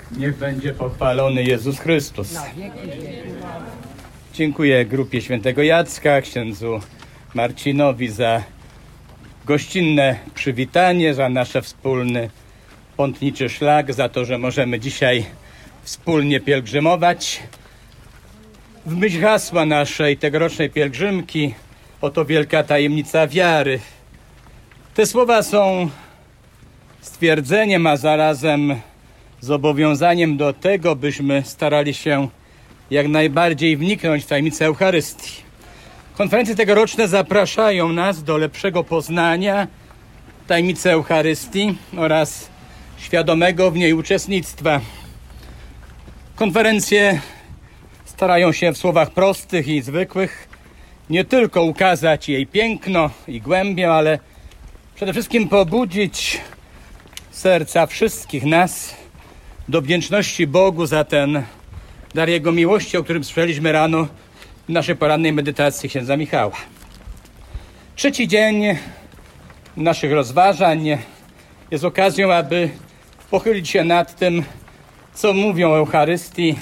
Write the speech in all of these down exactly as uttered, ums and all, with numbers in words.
Niech będzie pochwalony Jezus Chrystus. Dziękuję grupie świętego Jacka, księdzu Marcinowi za gościnne przywitanie, za nasz wspólny pątniczy szlak, za to, że możemy dzisiaj wspólnie pielgrzymować. W myśl hasła naszej tegorocznej pielgrzymki, oto wielka tajemnica wiary. Te słowa są stwierdzeniem, a zarazem zobowiązaniem do tego, byśmy starali się jak najbardziej wniknąć w tajemnicę Eucharystii. Konferencje tegoroczne zapraszają nas do lepszego poznania tajemnicy Eucharystii oraz świadomego w niej uczestnictwa. Konferencje starają się w słowach prostych i zwykłych nie tylko ukazać jej piękno i głębię, ale przede wszystkim pobudzić serca wszystkich nas do wdzięczności Bogu za ten dar Jego miłości, o którym słyszeliśmy rano w naszej porannej medytacji księdza Michała. Trzeci dzień naszych rozważań jest okazją, aby pochylić się nad tym, co mówią o Eucharystii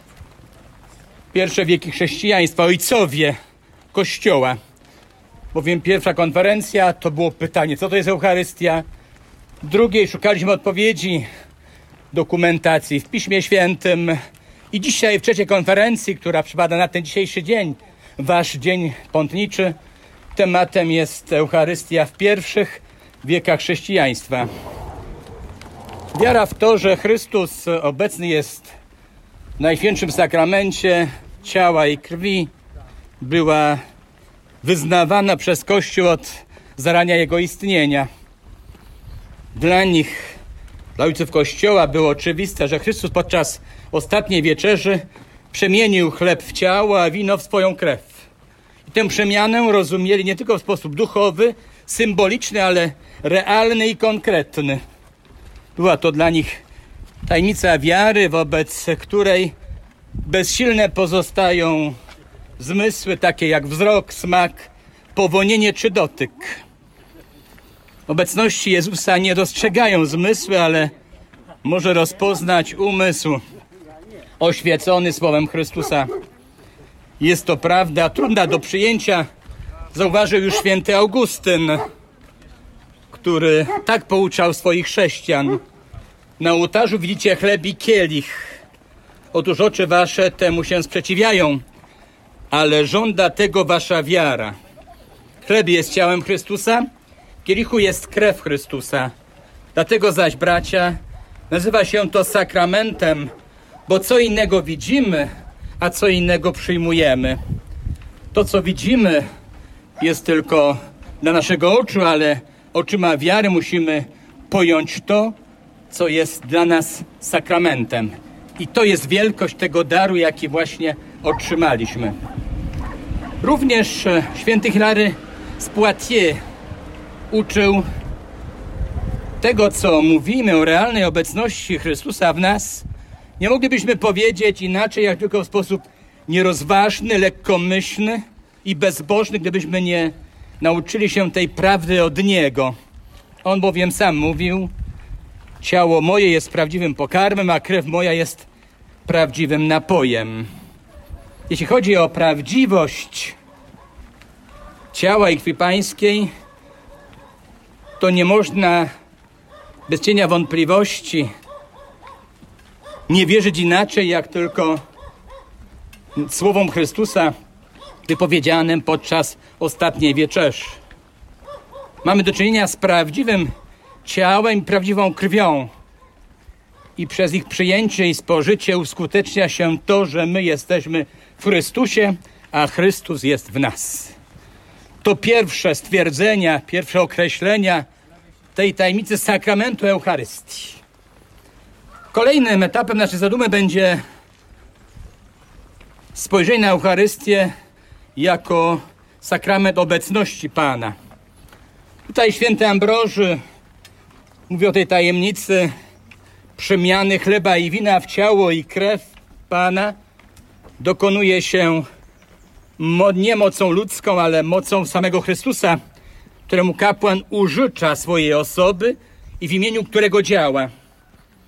pierwsze wieki chrześcijaństwa, ojcowie Kościoła. Bowiem pierwsza konferencja to było pytanie, co to jest Eucharystia. W drugiej szukaliśmy odpowiedzi, dokumentacji w Piśmie Świętym. I dzisiaj w trzeciej konferencji, która przypada na ten dzisiejszy dzień, wasz dzień pątniczy, tematem jest Eucharystia w pierwszych wiekach chrześcijaństwa. Wiara w to, że Chrystus obecny jest w Najświętszym Sakramencie ciała i krwi, była wyznawana przez Kościół od zarania Jego istnienia. Dla nich, dla ojców Kościoła, było oczywiste, że Chrystus podczas ostatniej wieczerzy przemienił chleb w ciało, a wino w swoją krew. I tę przemianę rozumieli nie tylko w sposób duchowy, symboliczny, ale realny i konkretny. Była to dla nich tajemnica wiary, wobec której bezsilne pozostają zmysły takie jak wzrok, smak, powonienie czy dotyk. Obecności Jezusa nie dostrzegają zmysły, ale może rozpoznać umysł oświecony słowem Chrystusa. Jest to prawda trudna do przyjęcia, zauważył już święty Augustyn, który tak pouczał swoich chrześcijan. Na ołtarzu widzicie chleb i kielich. Otóż oczy wasze temu się sprzeciwiają, ale żąda tego wasza wiara. Chleb jest ciałem Chrystusa, w kielichu jest krew Chrystusa. Dlatego zaś, bracia, nazywa się to sakramentem, bo co innego widzimy, a co innego przyjmujemy. To, co widzimy, jest tylko dla naszego oczu, ale oczyma wiary musimy pojąć to, co jest dla nas sakramentem. I to jest wielkość tego daru, jaki właśnie otrzymaliśmy. Również święty Hilary z Poitiers uczył tego, co mówimy o realnej obecności Chrystusa w nas. Nie moglibyśmy powiedzieć inaczej, jak tylko w sposób nierozważny, lekkomyślny i bezbożny, gdybyśmy nie nauczyli się tej prawdy od Niego. On bowiem sam mówił: ciało moje jest prawdziwym pokarmem, a krew moja jest prawdziwym napojem. Jeśli chodzi o prawdziwość ciała i krwi Pańskiej, to nie można bez cienia wątpliwości nie wierzyć inaczej, jak tylko słowom Chrystusa wypowiedzianym podczas ostatniej wieczerzy. Mamy do czynienia z prawdziwym ciałem i prawdziwą krwią. I przez ich przyjęcie i spożycie uskutecznia się to, że my jesteśmy w Chrystusie, a Chrystus jest w nas. To pierwsze stwierdzenia, pierwsze określenia tej tajemnicy sakramentu Eucharystii. Kolejnym etapem naszej zadumy będzie spojrzenie na Eucharystię jako sakrament obecności Pana. Tutaj święty Ambroży mówi o tej tajemnicy przemiany chleba i wina w ciało i krew Pana. Dokonuje się nie mocą ludzką, ale mocą samego Chrystusa, któremu kapłan użycza swojej osoby i w imieniu którego działa.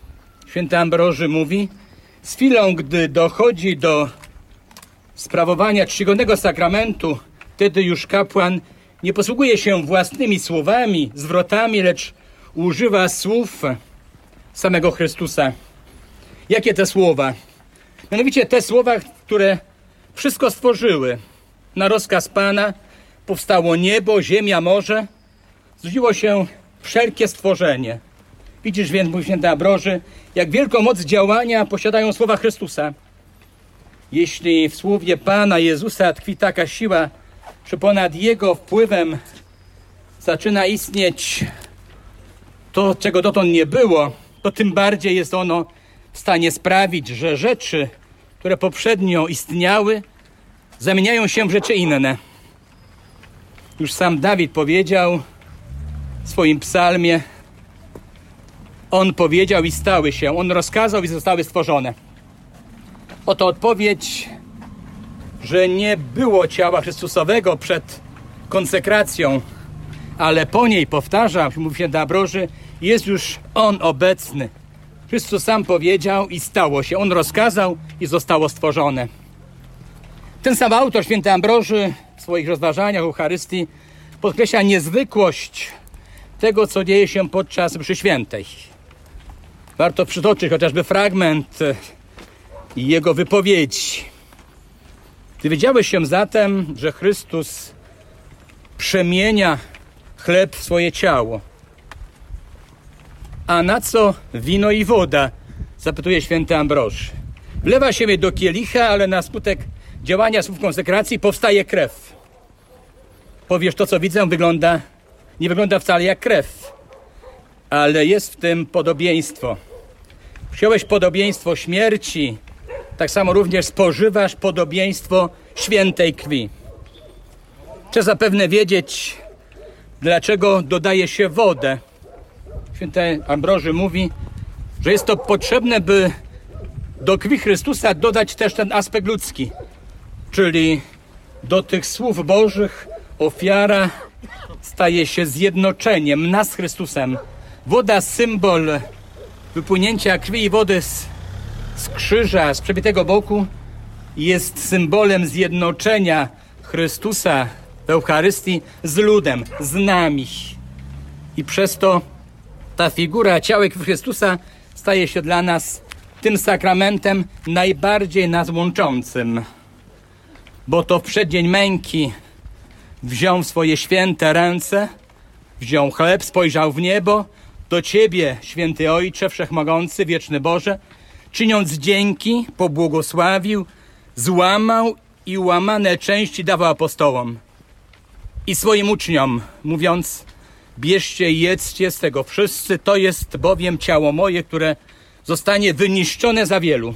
święty Ambroży mówi, z chwilą, gdy dochodzi do sprawowania czcigodnego sakramentu, wtedy już kapłan nie posługuje się własnymi słowami, zwrotami, lecz używa słów samego Chrystusa. Jakie te słowa? Mianowicie te słowa, które wszystko stworzyły. Na rozkaz Pana powstało niebo, ziemia, morze. Zrodziło się wszelkie stworzenie. Widzisz więc, mój święty Ambroży, jak wielką moc działania posiadają słowa Chrystusa. Jeśli w słowie Pana Jezusa tkwi taka siła, że ponad Jego wpływem zaczyna istnieć to, czego dotąd nie było, to tym bardziej jest ono w stanie sprawić, że rzeczy, które poprzednio istniały, zamieniają się w rzeczy inne. Już sam Dawid powiedział w swoim psalmie, on powiedział i stały się, on rozkazał i zostały stworzone. Oto odpowiedź, że nie było ciała Chrystusowego przed konsekracją, ale po niej, powtarza, mówi święty Ambroży, jest już On obecny. Chrystus sam powiedział i stało się. On rozkazał i zostało stworzone. Ten sam autor, święty Ambroży, w swoich rozważaniach o Eucharystii podkreśla niezwykłość tego, co dzieje się podczas mszy świętej. Warto przytoczyć chociażby fragment jego wypowiedzi. Dowiedziałeś się zatem, że Chrystus przemienia chleb w swoje ciało. A na co wino i woda? Zapytuje święty Ambroży. Wlewa się je do kielicha, ale na skutek działania słów konsekracji powstaje krew. Powiesz, to co widzę wygląda, nie wygląda wcale jak krew, ale jest w tym podobieństwo. Przyjąłeś podobieństwo śmierci, tak samo również spożywasz podobieństwo świętej krwi. Trzeba zapewne wiedzieć, dlaczego dodaje się wodę. Święty Ambroży mówi, że jest to potrzebne, by do krwi Chrystusa dodać też ten aspekt ludzki, czyli do tych słów Bożych ofiara staje się zjednoczeniem nas z Chrystusem. Woda, symbol wypłynięcia krwi i wody z, z krzyża, z przebitego boku, jest symbolem zjednoczenia Chrystusa w Eucharystii z ludem, z nami. I przez to ta figura ciała Chrystusa staje się dla nas tym sakramentem najbardziej nas łączącym. Bo to w przeddzień męki wziął w swoje święte ręce, wziął chleb, spojrzał w niebo, do Ciebie, święty Ojcze, Wszechmogący, Wieczny Boże, czyniąc dzięki, pobłogosławił, złamał i łamane części dawał apostołom i swoim uczniom, mówiąc, bierzcie i jedzcie z tego wszyscy, to jest bowiem ciało moje, które zostanie wyniszczone za wielu.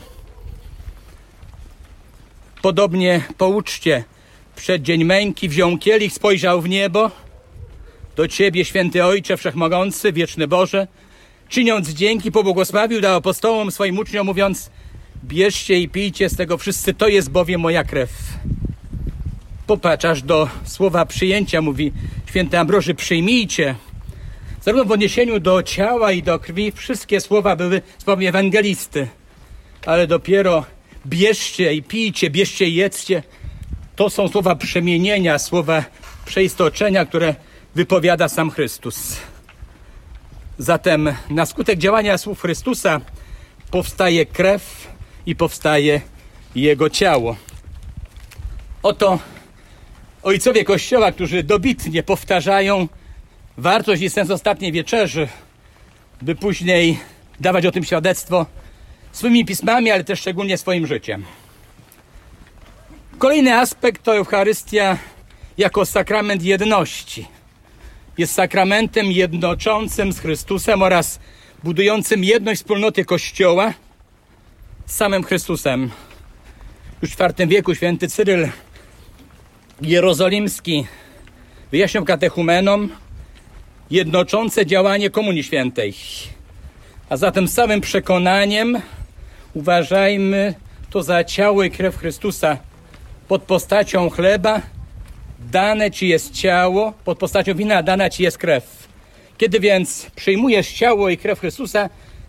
Podobnie po uczcie, przeddzień męki, wziął kielich, spojrzał w niebo, do Ciebie, święty Ojcze, Wszechmogący, Wieczny Boże, czyniąc dzięki, pobłogosławił, dał apostołom, swoim uczniom, mówiąc, bierzcie i pijcie z tego wszyscy, to jest bowiem moja krew. Popatrz, aż do słowa przyjęcia mówi święty Ambroży, przyjmijcie. Zarówno w odniesieniu do ciała i do krwi wszystkie słowa były słowem ewangelisty, ale dopiero bierzcie i pijcie, bierzcie i jedzcie, to są słowa przemienienia, słowa przeistoczenia, które wypowiada sam Chrystus. Zatem na skutek działania słów Chrystusa powstaje krew i powstaje Jego ciało. Oto ojcowie Kościoła, którzy dobitnie powtarzają wartość i sens ostatniej wieczerzy, by później dawać o tym świadectwo swoimi pismami, ale też szczególnie swoim życiem. Kolejny aspekt to Eucharystia jako sakrament jedności. Jest sakramentem jednoczącym z Chrystusem oraz budującym jedność wspólnoty Kościoła z samym Chrystusem. Już w czwartym wieku święty Cyryl Jerozolimski wyjaśniał katechumenom jednoczące działanie Komunii Świętej. A zatem z całym przekonaniem uważajmy to za ciało i krew Chrystusa. Pod postacią chleba dane Ci jest ciało, pod postacią wina dana Ci jest krew. Kiedy więc przyjmujesz ciało i krew Chrystusa,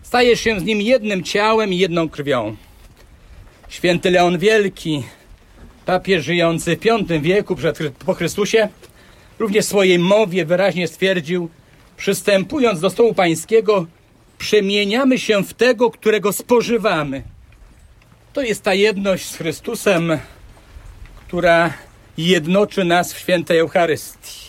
Stajesz się z Nim jednym ciałem i jedną krwią. Święty Leon Wielki, papież żyjący w piątym wieku przed, po Chrystusie, również w swojej mowie wyraźnie stwierdził: przystępując do stołu pańskiego, przemieniamy się w tego, którego spożywamy. To jest ta jedność z Chrystusem, która jednoczy nas w świętej Eucharystii.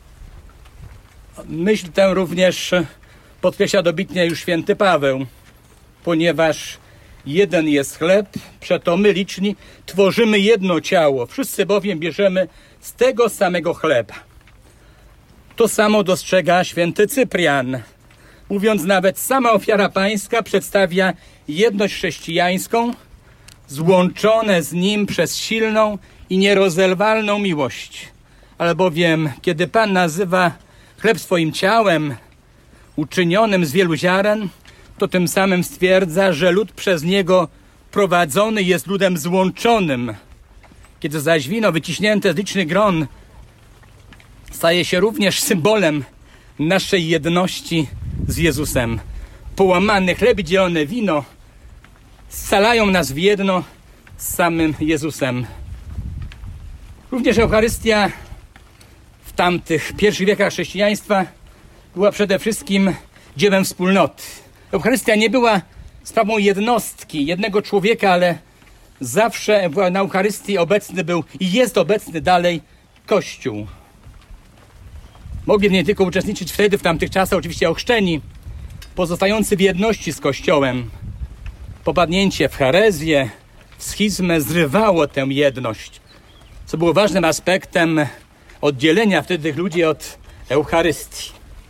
Myśl tę również podkreśla dobitnie już święty Paweł, ponieważ jeden jest chleb, przeto my liczni tworzymy jedno ciało, wszyscy bowiem bierzemy z tego samego chleba. To samo dostrzega święty Cyprian, mówiąc nawet: sama ofiara pańska przedstawia jedność chrześcijańską, złączone z Nim przez silną i nierozerwalną miłość. Albowiem kiedy Pan nazywa chleb swoim ciałem, uczynionym z wielu ziaren, to tym samym stwierdza, że lud przez Niego prowadzony jest ludem złączonym. Kiedy zaś wino wyciśnięte z licznych gron staje się również symbolem naszej jedności z Jezusem. Połamany chleb i dzielone wino scalają nas w jedno z samym Jezusem. Również Eucharystia w tamtych pierwszych wiekach chrześcijaństwa była przede wszystkim dziełem wspólnoty. Eucharystia nie była sprawą jednostki, jednego człowieka, ale zawsze na Eucharystii obecny był i jest obecny dalej Kościół. Mogli w niej tylko uczestniczyć wtedy, w tamtych czasach, oczywiście ochrzczeni, pozostający w jedności z Kościołem. Popadnięcie w herezję, w schizmę zrywało tę jedność, co było ważnym aspektem oddzielenia wtedy tych ludzi od Eucharystii.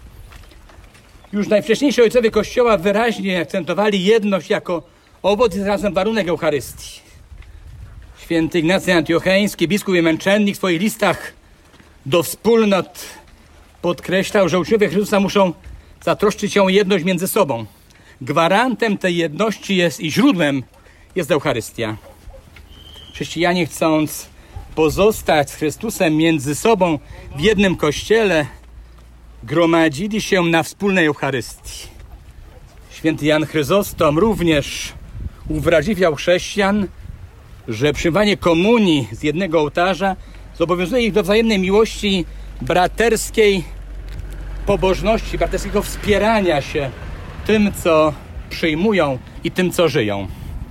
Już najwcześniejsi ojcowie Kościoła wyraźnie akcentowali jedność jako owoc i zarazem warunek Eucharystii. Święty Ignacy Antiocheński, biskup i męczennik, w swoich listach do wspólnot podkreślał, że uczniowie Chrystusa muszą zatroszczyć się o jedność między sobą. Gwarantem tej jedności jest i źródłem jest Eucharystia. Chrześcijanie, chcąc pozostać z Chrystusem między sobą w jednym Kościele, gromadzili się na wspólnej Eucharystii. Święty Jan Chryzostom również uwrażliwiał chrześcijan, że przyjmowanie komunii z jednego ołtarza zobowiązuje ich do wzajemnej miłości, braterskiej pobożności, braterskiego wspierania się tym, co przyjmują i tym, co żyją.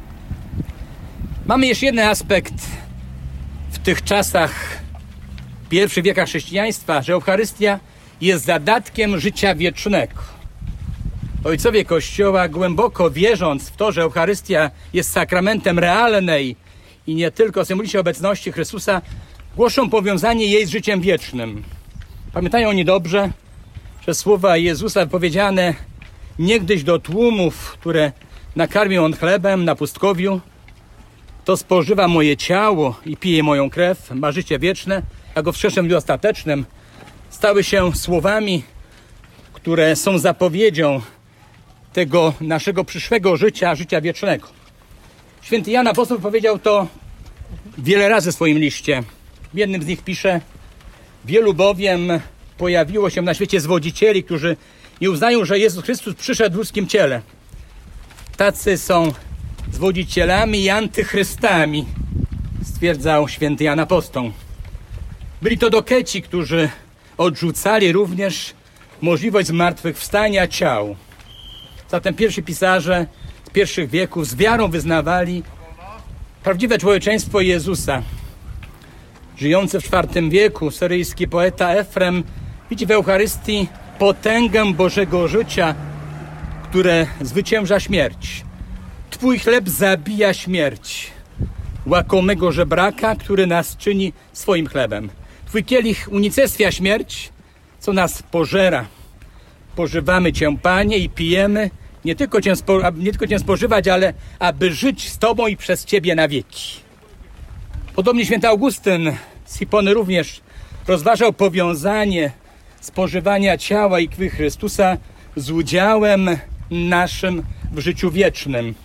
Mamy jeszcze jeden aspekt w tych czasach, w pierwszych wiekach chrześcijaństwa, że Eucharystia jest zadatkiem życia wiecznego. Ojcowie Kościoła, głęboko wierząc w to, że Eucharystia jest sakramentem realnej i nie tylko symbolicznej obecności Chrystusa, głoszą powiązanie jej z życiem wiecznym. Pamiętają oni dobrze, że słowa Jezusa wypowiedziane niegdyś do tłumów, które nakarmił On chlebem na pustkowiu: to spożywa moje ciało i pije moją krew, ma życie wieczne, a go w wskrzesznym dniu ostatecznym, stały się słowami, które są zapowiedzią tego naszego przyszłego życia, życia wiecznego. Święty Jan Apostoł powiedział to wiele razy w swoim liście. W jednym z nich pisze: wielu bowiem pojawiło się na świecie zwodzicieli, którzy nie uznają, że Jezus Chrystus przyszedł w ludzkim ciele. Tacy są zwodzicielami i antychrystami, stwierdzał święty Jan Apostoł. Byli to dokeci, którzy odrzucali również możliwość zmartwychwstania ciał. Zatem pierwsi pisarze z pierwszych wieków z wiarą wyznawali prawdziwe człowieczeństwo Jezusa. Żyjący w czwartym wieku syryjski poeta Efrem widzi w Eucharystii potęgę Bożego życia, które zwycięża śmierć. Twój chleb zabija śmierć, łakomego żebraka, który nas czyni swoim chlebem. Twój kielich unicestwia śmierć, co nas pożera. Pożywamy Cię, Panie, i pijemy, nie tylko Cię, spo, nie tylko Cię spożywać, ale aby żyć z Tobą i przez Ciebie na wieki. Podobnie święty Augustyn z Hipony również rozważał powiązanie spożywania ciała i krwi Chrystusa z udziałem naszym w życiu wiecznym.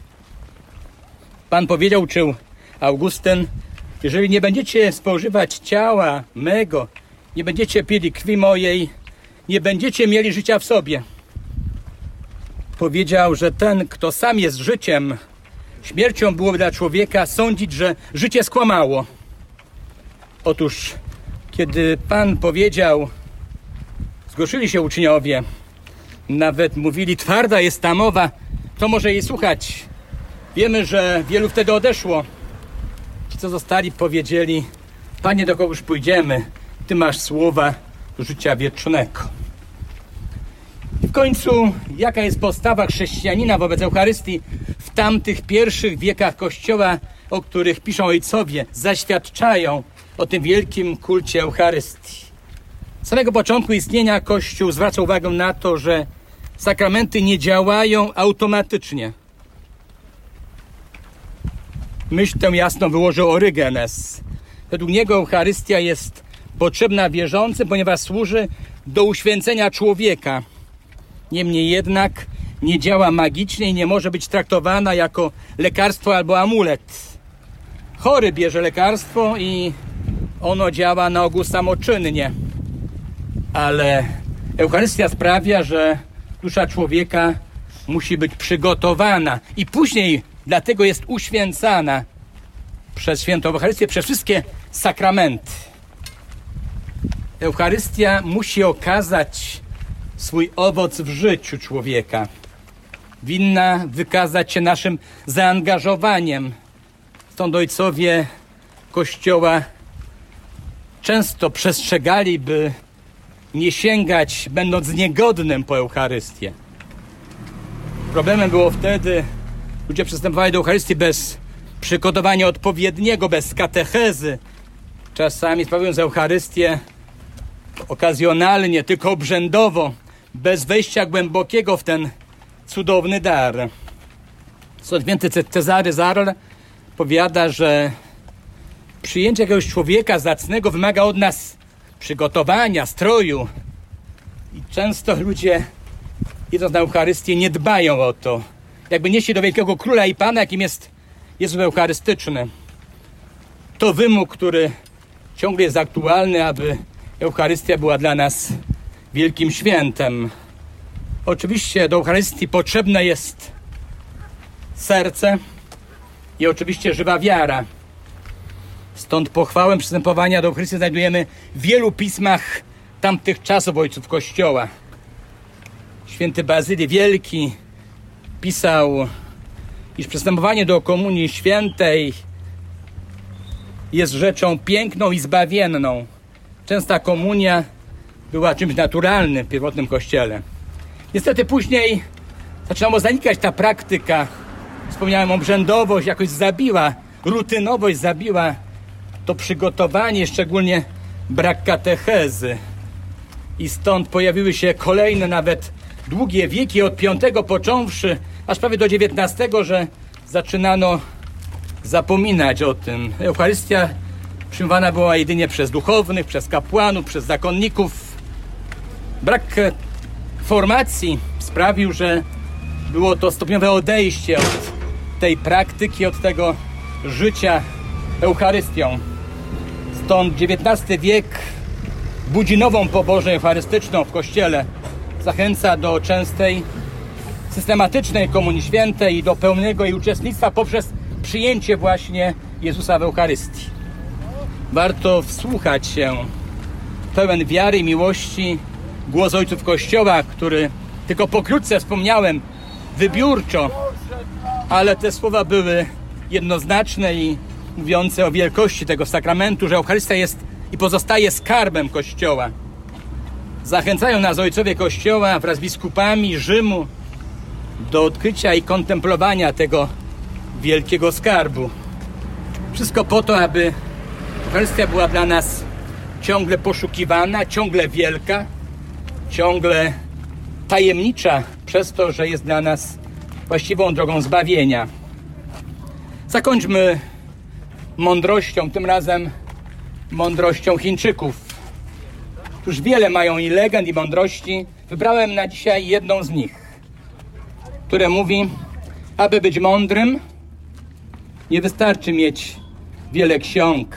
Pan powiedział, uczył Augustyn: jeżeli nie będziecie spożywać ciała mego, nie będziecie pili krwi mojej, nie będziecie mieli życia w sobie. powiedział, że ten, kto sam jest życiem, śmiercią byłoby dla człowieka sądzić, że życie skłamało. Otóż, kiedy Pan powiedział, zgorszyli się uczniowie, nawet mówili, twarda jest ta mowa, kto może jej słuchać? Wiemy, że wielu wtedy odeszło. Ci, co zostali, powiedzieli, Panie, do kogoż pójdziemy? Ty masz słowa życia wiecznego. I w końcu, jaka jest postawa chrześcijanina wobec Eucharystii w tamtych pierwszych wiekach Kościoła, o których piszą ojcowie, zaświadczają o tym wielkim kulcie Eucharystii. Z samego początku istnienia Kościół zwraca uwagę na to, że sakramenty nie działają automatycznie. Myśl tę jasno wyłożył Orygenes. Według niego Eucharystia jest potrzebna wierzącym, ponieważ służy do uświęcenia człowieka. Niemniej jednak nie działa magicznie i nie może być traktowana jako lekarstwo albo amulet. Chory bierze lekarstwo i ono działa na ogół samoczynnie. Ale Eucharystia sprawia, że dusza człowieka musi być przygotowana i później dlatego jest uświęcana przez świętą Eucharystię, przez wszystkie sakramenty. Eucharystia musi okazać swój owoc w życiu człowieka. Winna wykazać się naszym zaangażowaniem. Stąd ojcowie Kościoła często przestrzegali, by nie sięgać, będąc niegodnym po Eucharystię. Problemem było wtedy, ludzie przystępowali do Eucharystii bez przygotowania odpowiedniego, bez katechezy. Czasami sprawując Eucharystię okazjonalnie, tylko obrzędowo, bez wejścia głębokiego w ten cudowny dar. Stąd święty Cezary Zarl powiada, że przyjęcie jakiegoś człowieka zacnego wymaga od nas przygotowania, stroju. I często ludzie, idąc na Eucharystię, nie dbają o to. Jakby nieśli do wielkiego króla i Pana, jakim jest Jezus Eucharystyczny. To wymóg, który ciągle jest aktualny, aby Eucharystia była dla nas wielkim świętem. Oczywiście do Eucharystii potrzebne jest serce i oczywiście żywa wiara. Stąd pochwałę przystępowania do Eucharystii znajdujemy w wielu pismach tamtych czasów ojców Kościoła. Święty Bazyli Wielki pisał, iż przystępowanie do Komunii Świętej jest rzeczą piękną i zbawienną. Częsta komunia była czymś naturalnym w pierwotnym Kościele. Niestety później zaczynało zanikać ta praktyka. Wspomniałem, obrzędowość jakoś zabiła, rutynowość zabiła to przygotowanie, szczególnie brak katechezy. I stąd pojawiły się kolejne nawet długie wieki, od piątego począwszy, aż prawie do dziewiętnastego, że zaczynano zapominać o tym. Eucharystia przyjmowana była jedynie przez duchownych, przez kapłanów, przez zakonników. Brak formacji sprawił, że było to stopniowe odejście od tej praktyki, od tego życia Eucharystią. Stąd dziewiętnasty wiek budzi nową pobożność eucharystyczną w Kościele. Zachęca do częstej, systematycznej Komunii Świętej i do pełnego jej uczestnictwa poprzez przyjęcie właśnie Jezusa w Eucharystii. Warto wsłuchać się pełen wiary i miłości głos ojców Kościoła, który tylko pokrótce wspomniałem, wybiórczo, ale te słowa były jednoznaczne i mówiące o wielkości tego sakramentu, że Eucharystia jest i pozostaje skarbem Kościoła. Zachęcają nas ojcowie Kościoła wraz z biskupami Rzymu do odkrycia i kontemplowania tego wielkiego skarbu. Wszystko po to, aby Eucharystia była dla nas ciągle poszukiwana, ciągle wielka, ciągle tajemnicza, przez to, że jest dla nas właściwą drogą zbawienia. Zakończmy mądrością, tym razem mądrością Chińczyków. Już wiele mają i legend, i mądrości. Wybrałem na dzisiaj jedną z nich, które mówi, aby być mądrym, nie wystarczy mieć wiele ksiąg.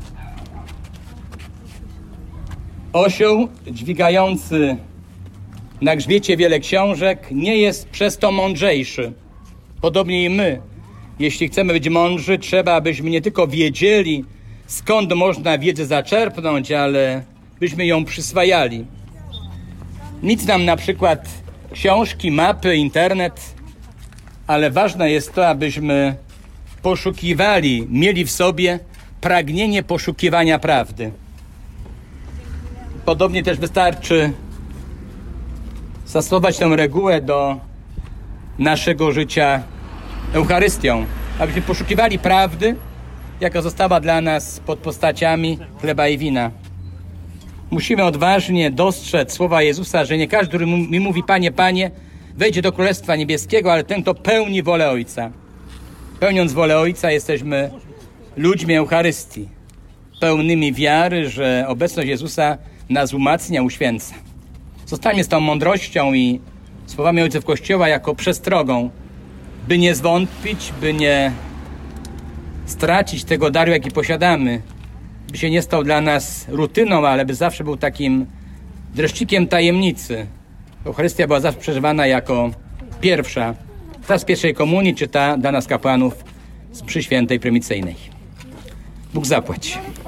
Osioł dźwigający na grzbiecie wiele książek, nie jest przez to mądrzejszy. Podobnie i my. Jeśli chcemy być mądrzy, trzeba, abyśmy nie tylko wiedzieli, skąd można wiedzę zaczerpnąć, ale byśmy ją przyswajali. Nic nam na przykład książki, mapy, internet, ale ważne jest to, abyśmy poszukiwali, mieli w sobie pragnienie poszukiwania prawdy. Podobnie też wystarczy zastosować tę regułę do naszego życia Eucharystią, abyśmy poszukiwali prawdy, jaka została dla nas pod postaciami chleba i wina. Musimy odważnie dostrzec słowa Jezusa, że nie każdy, który mi mówi Panie, Panie, wejdzie do Królestwa Niebieskiego, ale ten, kto pełni wolę Ojca. Pełniąc wolę Ojca, jesteśmy ludźmi Eucharystii, pełnymi wiary, że obecność Jezusa nas umacnia, uświęca. Zostańmy z tą mądrością i słowami ojców Kościoła jako przestrogą, by nie zwątpić, by nie stracić tego daru, jaki posiadamy, by się nie stał dla nas rutyną, ale by zawsze był takim dreszczykiem tajemnicy. Eucharystia była zawsze przeżywana jako pierwsza, ta z pierwszej komunii, czy ta dla nas kapłanów z przy świętej prymicyjnej. Bóg zapłać.